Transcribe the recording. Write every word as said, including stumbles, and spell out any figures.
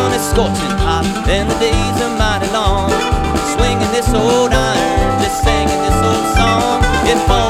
sun is scorching hot and the days are mighty long. Swinging this old iron, just singing this old song. It falls